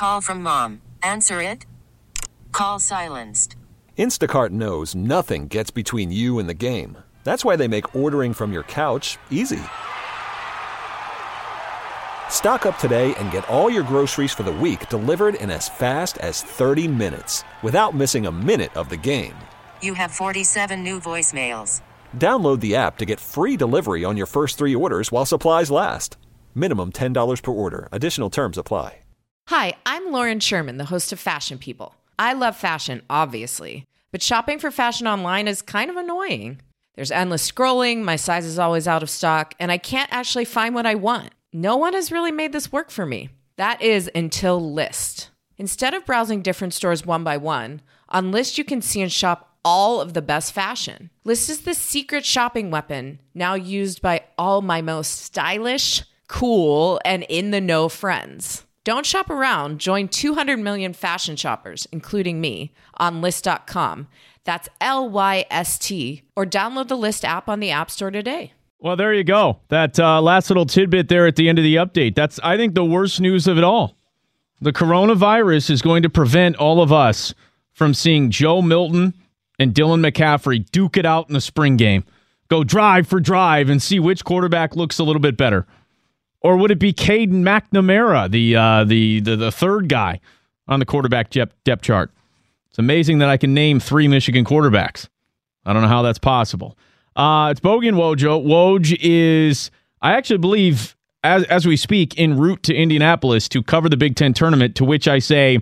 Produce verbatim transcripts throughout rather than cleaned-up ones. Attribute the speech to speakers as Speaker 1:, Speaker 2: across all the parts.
Speaker 1: Call from mom. Answer it. Call silenced.
Speaker 2: Instacart knows nothing gets between you and the game. That's why they make ordering from your couch easy. Stock up today and get all your groceries for the week delivered in as fast as thirty minutes without missing a minute of the game.
Speaker 1: You have forty-seven new voicemails.
Speaker 2: Download the app to get free delivery on your first three orders while supplies last. Minimum ten dollars per order. Additional terms apply.
Speaker 3: Hi, I'm Lauren Sherman, the host of Fashion People. I love fashion, obviously, but shopping for fashion online is kind of annoying. There's endless scrolling, my size is always out of stock, and I can't actually find what I want. No one has really made this work for me. That is until Lyst. Instead of browsing different stores one by one, on Lyst you can see and shop all of the best fashion. Lyst is the secret shopping weapon now used by all my most stylish, cool, and in-the-know friends. Don't shop around. Join two hundred million fashion shoppers, including me, on Lyst dot com. That's L Y S T. Or download the Lyst app on the App Store today.
Speaker 4: Well, there you go. That uh, last little tidbit there at the end of the update. That's, I think, the worst news of it all. The coronavirus is going to prevent all of us from seeing Joe Milton and Dylan McCaffrey duke it out in the spring game. Go drive for drive and see which quarterback looks a little bit better. Or would it be Caden McNamara, the, uh, the the the third guy on the quarterback depth chart? It's amazing that I can name three Michigan quarterbacks. I don't know how that's possible. Uh, it's Bogey and Wojo. Woj is, I actually believe, as as we speak, en route to Indianapolis to cover the Big Ten tournament, to which I say,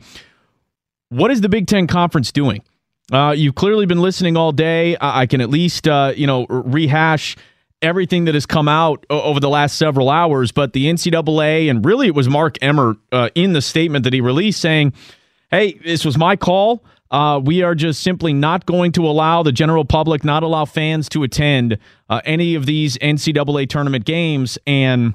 Speaker 4: what is the Big Ten Conference doing? Uh, you've clearly been listening all day. I, I can at least uh, you know rehash everything that has come out over the last several hours, but the N C double A, and really it was Mark Emmert uh, in the statement that he released saying, hey, this was my call. Uh, we are just simply not going to allow the general public, not allow fans to attend uh, any of these N C double A tournament games, and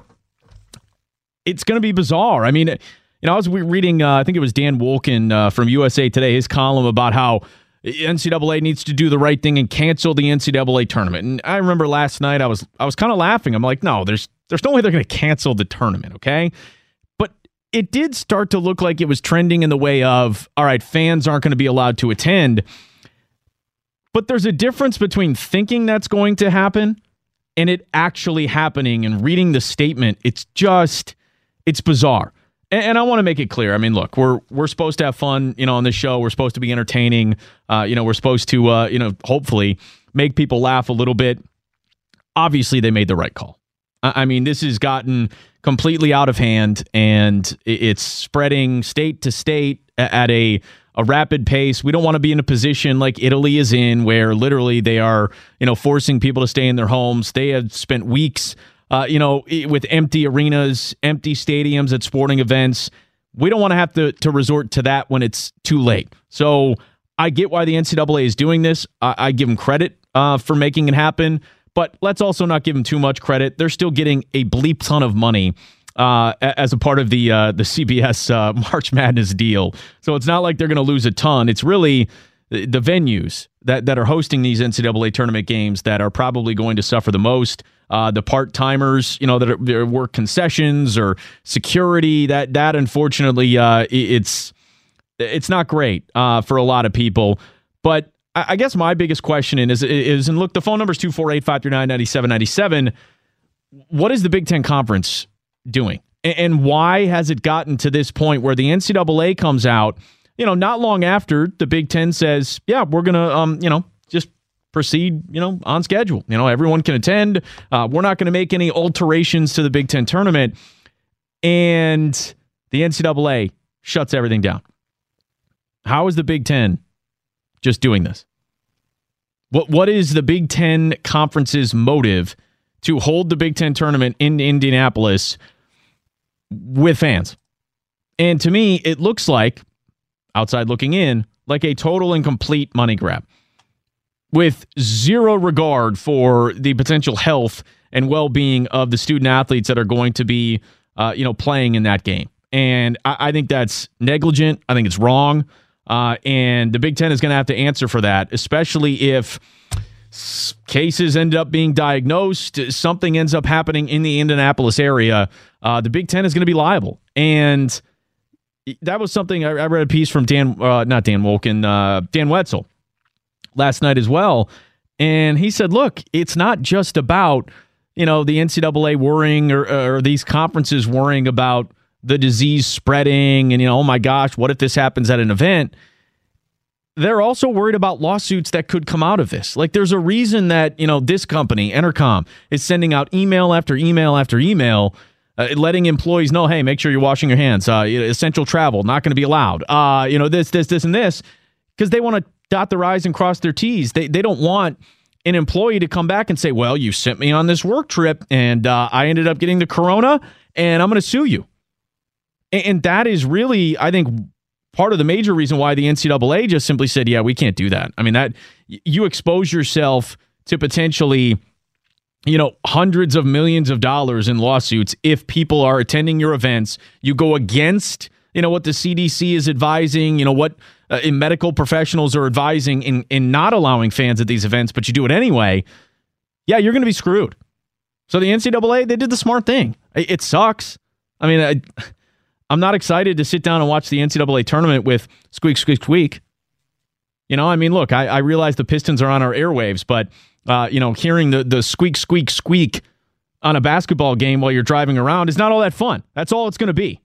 Speaker 4: it's going to be bizarre. I mean, you know, I was reading, uh, I think it was Dan Wolken uh, from U S A Today, his column about how N C double A needs to do the right thing and cancel the N C double A tournament. And I remember last night I was I was kind of laughing. I'm like, no, there's there's no way they're going to cancel the tournament, okay? But it did start to look like it was trending in the way of, all right, fans aren't going to be allowed to attend. But there's a difference between thinking that's going to happen and it actually happening, and reading the statement. It's just, it's bizarre. And I want to make it clear. I mean, look, we're we're supposed to have fun, you know, on this show. We're supposed to be entertaining. Uh, you know, we're supposed to, uh, you know, hopefully make people laugh a little bit. Obviously, they made the right call. I mean, this has gotten completely out of hand, and it's spreading state to state at a a rapid pace. We don't want to be in a position like Italy is in, where literally they are, you know, forcing people to stay in their homes. They have spent weeks Uh, you know, with empty arenas, empty stadiums at sporting events. We don't want to have to, to resort to that when it's too late. So I get why the N C double A is doing this. I, I give them credit uh, for making it happen, but let's also not give them too much credit. They're still getting a bleep ton of money uh, as a part of the uh, the C B S uh, March Madness deal. So it's not like they're going to lose a ton. It's really the venues that, that are hosting these N C double A tournament games that are probably going to suffer the most. Uh, the part-timers, you know, that, are, that work concessions or security, that that unfortunately, uh, it's it's not great uh, for a lot of people. But I, I guess my biggest question is, is, and look, the phone number is two four eight, five three nine, nine seven nine seven. What is the Big Ten Conference doing? And, and why has it gotten to this point where the N C double A comes out, you know, not long after the Big Ten says, yeah, we're going to, um, you know, just proceed, you know, on schedule. You know, everyone can attend. Uh, we're not going to make any alterations to the Big Ten tournament. And the N C double A shuts everything down. How is the Big Ten just doing this? What What is the Big Ten Conference's motive to hold the Big Ten tournament in Indianapolis with fans? And to me, it looks like, outside looking in, like a total and complete money grab, with zero regard for the potential health and well-being of the student athletes that are going to be, uh, you know, playing in that game. And I, I think that's negligent. I think it's wrong. Uh, and the Big Ten is going to have to answer for that, especially if s- cases end up being diagnosed, something ends up happening in the Indianapolis area. Uh, the Big Ten is going to be liable. And that was something I, I read a piece from Dan, uh, not Dan Wolken, uh, Dan Wetzel last night as well. And he said, look, it's not just about, you know, the N C double A worrying or, or these conferences worrying about the disease spreading and, you know, oh my gosh, what if this happens at an event? They're also worried about lawsuits that could come out of this. Like, there's a reason that, you know, this company, Entercom, is sending out email after email after email, uh, letting employees know, hey, make sure you're washing your hands. Uh, essential travel, not going to be allowed. Uh, you know, this, this, this, and this, because they want to dot their I's and cross their T's. They, they don't want an employee to come back and say, well, you sent me on this work trip, and uh, I ended up getting the corona, and I'm going to sue you. And, and that is really, I think, part of the major reason why the N C double A just simply said, yeah, we can't do that. I mean, that you expose yourself to potentially, you know, hundreds of millions of dollars in lawsuits if people are attending your events. You go against, you know, what the C D C is advising, you know, what uh, medical professionals are advising in, in not allowing fans at these events, but you do it anyway. Yeah, you're going to be screwed. So the N C double A, they did the smart thing. It, it sucks. I mean, I, I'm not excited to sit down and watch the N C double A tournament with squeak, squeak, squeak. You know, I mean, look, I, I realize the Pistons are on our airwaves, but, uh, you know, hearing the, the squeak, squeak, squeak on a basketball game while you're driving around is not all that fun. That's all it's going to be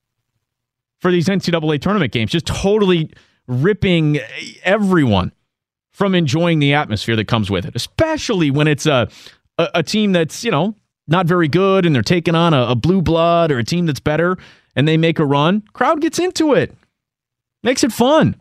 Speaker 4: for these N C double A tournament games, just totally ripping everyone from enjoying the atmosphere that comes with it, especially when it's a, a, a team that's, you know, not very good and they're taking on a, a blue blood or a team that's better, and they make a run. Crowd gets into it. Makes it fun.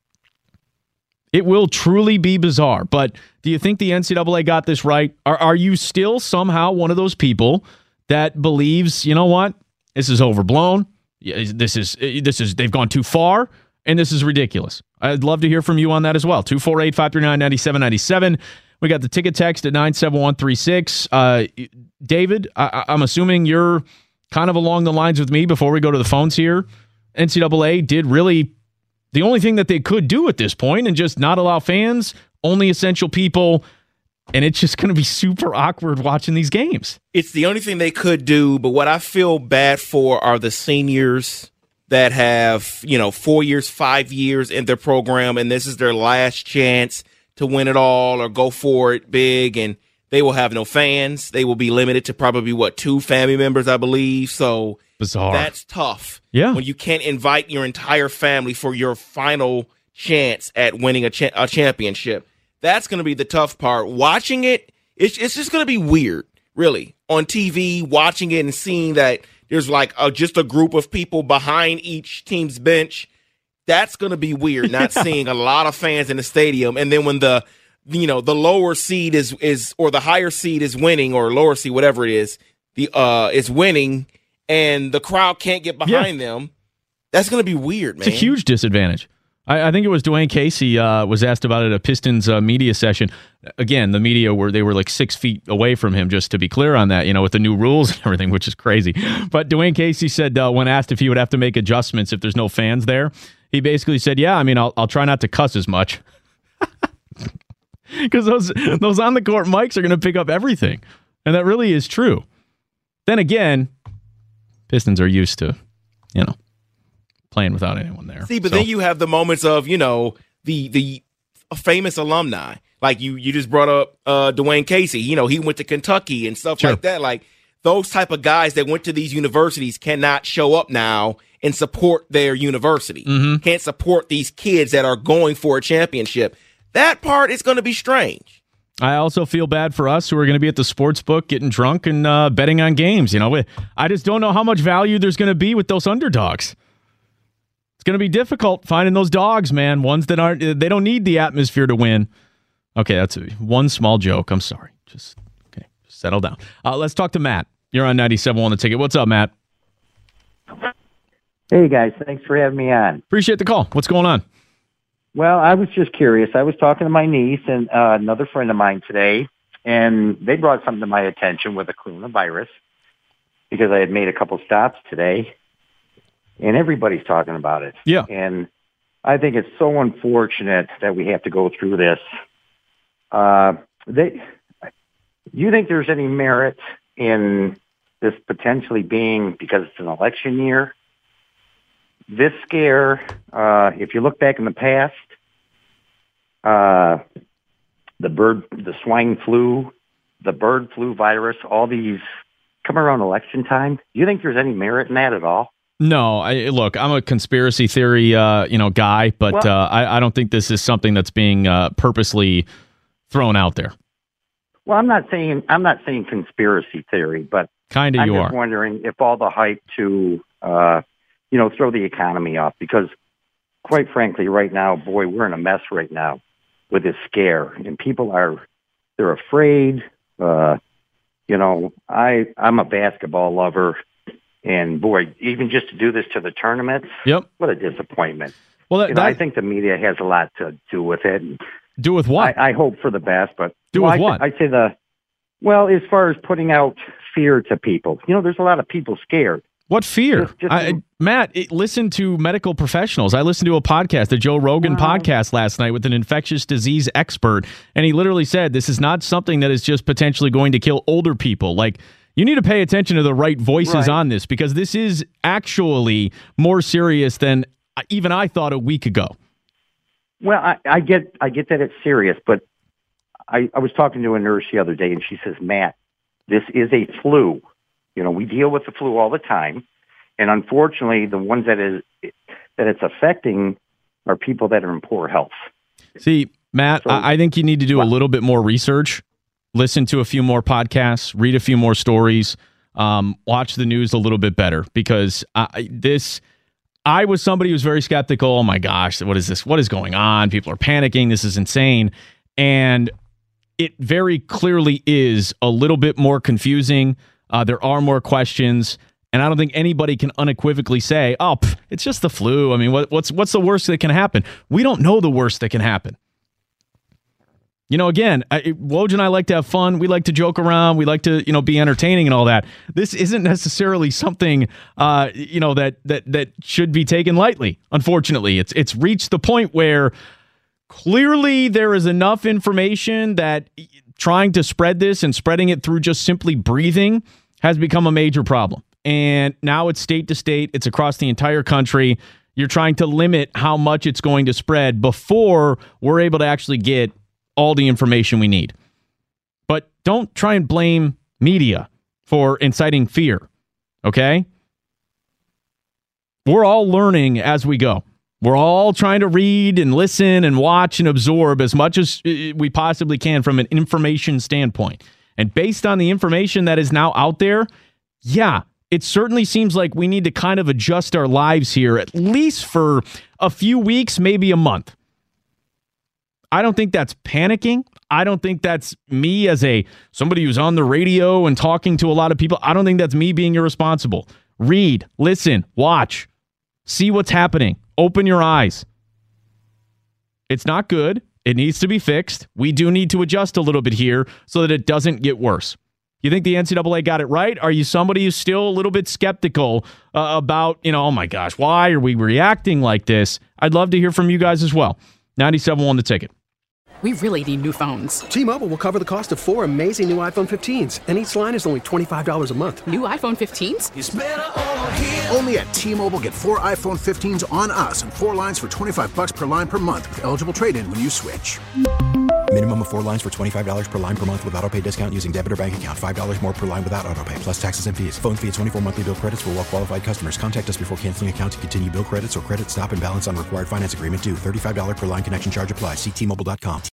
Speaker 4: It will truly be bizarre. But do you think the N C double A got this right? Are, are you still somehow one of those people that believes, you know what, this is overblown, this is, this is they've gone too far, and this is ridiculous? I'd love to hear from you on that as well. two four eight, five three nine, nine seven nine seven. We got the ticket text at nine seven one three six. Uh, David, I, I'm assuming you're kind of along the lines with me before we go to the phones here. N C double A did really the only thing that they could do at this point and just not allow fans, only essential people, and it's just going to be super awkward watching these games.
Speaker 5: It's the only thing they could do, but what I feel bad for are the seniors that have, you know, four years, five years in their program, and this is their last chance to win it all or go for it big, and they will have no fans. They will be limited to probably, what, two family members, I believe. So
Speaker 4: bizarre.
Speaker 5: That's tough.
Speaker 4: Yeah.
Speaker 5: When you can't invite your entire family for your final chance at winning a, cha- a championship. That's going to be the tough part. Watching it, it's, it's just going to be weird, really. On T V, watching it and seeing that there's like a, just a group of people behind each team's bench. That's going to be weird, not yeah. seeing a lot of fans in the stadium. And then when the you know, the lower seed is, is, or the higher seed is winning, or lower seed, whatever it is, the, uh, is winning, and the crowd can't get behind yeah. them. That's going to be weird, man.
Speaker 4: It's a huge disadvantage. I, I think it was Dwayne Casey, uh, was asked about it at a Pistons, uh, media session. Again, the media were, they were like six feet away from him, just to be clear on that, you know, with the new rules and everything, which is crazy. But Dwayne Casey said, uh, when asked if he would have to make adjustments if there's no fans there, he basically said, yeah, I mean, I'll, I'll try not to cuss as much. Because those those on the court mics are going to pick up everything, and that really is true. Then again, Pistons are used to, you know, playing without anyone there.
Speaker 5: See, but
Speaker 4: so.
Speaker 5: then you have the moments of, you know, the the famous alumni, like you you just brought up uh, Dwayne Casey. You know, he went to Kentucky and stuff
Speaker 4: sure.
Speaker 5: like that. Like those type of guys that went to these universities cannot show up now and support their university.
Speaker 4: Mm-hmm.
Speaker 5: Can't support these kids that are going for a championship. That part is going to be strange.
Speaker 4: I also feel bad for us who are going to be at the sports book getting drunk and uh, betting on games. You know, I just don't know how much value there's going to be with those underdogs. It's going to be difficult finding those dogs, man. Ones that aren't, they don't need the atmosphere to win. Okay, that's a, one small joke. I'm sorry. Just, okay, just settle down. Uh, let's talk to Matt. You're on ninety-seven point one The Ticket. What's up, Matt?
Speaker 6: Hey, guys. Thanks for having me on.
Speaker 4: Appreciate the call. What's going on?
Speaker 6: Well, I was just curious. I was talking to my niece and uh, another friend of mine today, and they brought something to my attention with the coronavirus because I had made a couple stops today, and everybody's talking about it.
Speaker 4: Yeah.
Speaker 6: And I think it's so unfortunate that we have to go through this. Uh, they, do you think there's any merit in this potentially being, because it's an election year, this scare, uh, if you look back in the past, uh, the bird, the swine flu, the bird flu virus, all these come around election time. Do you think there's any merit in that at all?
Speaker 4: No, I, look, I'm a conspiracy theory, uh, you know, guy, but
Speaker 6: Well,
Speaker 4: uh, I, I don't think this is something that's being uh, purposely thrown out there.
Speaker 6: Well, I'm not saying I'm not saying conspiracy theory, but
Speaker 4: Kind of
Speaker 6: I'm
Speaker 4: you
Speaker 6: just
Speaker 4: are.
Speaker 6: wondering if all the hype to, uh, you know, throw the economy off, because quite frankly, right now, boy, we're in a mess right now with this scare, and people are, they're afraid. Uh, you know, I, I'm a basketball lover, and boy, even just to do this to the tournaments,
Speaker 4: Yep.
Speaker 6: what a disappointment.
Speaker 4: Well, that,
Speaker 6: You know, I
Speaker 4: that-
Speaker 6: think the media has a lot to do with it. And
Speaker 4: do with what?
Speaker 6: I, I hope for the best, but
Speaker 4: Do
Speaker 6: well,
Speaker 4: with
Speaker 6: I,
Speaker 4: what?
Speaker 6: I say the, well, as far as putting out fear to people, you know, there's a lot of people scared.
Speaker 4: What fear?
Speaker 6: Just- just-
Speaker 4: I, Matt, it, listen to medical professionals. I listened to a podcast, the Joe Rogan
Speaker 6: Wow.
Speaker 4: podcast last night with an infectious disease expert, and he literally said this is not something that is just potentially going to kill older people. Like, you need to pay attention to the right voices
Speaker 6: Right.
Speaker 4: on this, because this is actually more serious than even I thought a week ago.
Speaker 6: Well, I, I get, I get that it's serious, but I, I was talking to a nurse the other day, and she says, Matt, this is a flu. You know, we deal with the flu all the time, and unfortunately, the ones that is that it's affecting are people that are in poor health.
Speaker 4: See, Matt,
Speaker 6: So-
Speaker 4: I, I think you need to do a little bit more research, listen to a few more podcasts, read a few more stories, um, watch the news a little bit better, because I, this, I was somebody who was very skeptical. Oh my gosh, what is this? What is going on? People are panicking. This is insane. And it very clearly is a little bit more confusing. Uh, there are more questions. And I don't think anybody can unequivocally say, oh, pff, it's just the flu. I mean, what, what's what's the worst that can happen? We don't know the worst that can happen. You know, again, I, Woj and I like to have fun. We like to joke around. We like to, you know, be entertaining and all that. This isn't necessarily something, uh, you know, that that that should be taken lightly. Unfortunately, it's it's reached the point where clearly there is enough information that trying to spread this and spreading it through just simply breathing has become a major problem. And now it's state to state. It's across the entire country. You're trying to limit how much it's going to spread before we're able to actually get all the information we need. But don't try and blame media for inciting fear, okay? We're all learning as we go. We're all trying to read and listen and watch and absorb as much as we possibly can from an information standpoint. And based on the information that is now out there, yeah, it certainly seems like we need to kind of adjust our lives here, at least for a few weeks, maybe a month. I don't think that's panicking. I don't think that's me as a somebody who's on the radio and talking to a lot of people. I don't think that's me being irresponsible. Read, listen, watch, see what's happening. Open your eyes. It's not good. It needs to be fixed. We do need to adjust a little bit here so that it doesn't get worse. You think the N C double A got it right? Are you somebody who's still a little bit skeptical uh, about, you know, oh my gosh, why are we reacting like this? I'd love to hear from you guys as well. ninety-seven point one The Ticket.
Speaker 7: We really need new phones.
Speaker 8: T-Mobile will cover the cost of four amazing new iPhone fifteens, and each line is only twenty-five dollars a month.
Speaker 7: New iPhone fifteens?
Speaker 9: Only at T-Mobile, get four iPhone fifteens on us and four lines for twenty-five bucks per line per month with eligible trade-in when you switch.
Speaker 10: Minimum of four lines for twenty-five dollars per line per month with autopay discount using debit or bank account. five dollars more per line without autopay, plus taxes and fees. Phone fee at twenty-four monthly bill credits for well-qualified customers. Contact us before canceling account to continue bill credits or credit stop and balance on required finance agreement due. thirty-five dollars per line connection charge applies. See T Mobile dot com.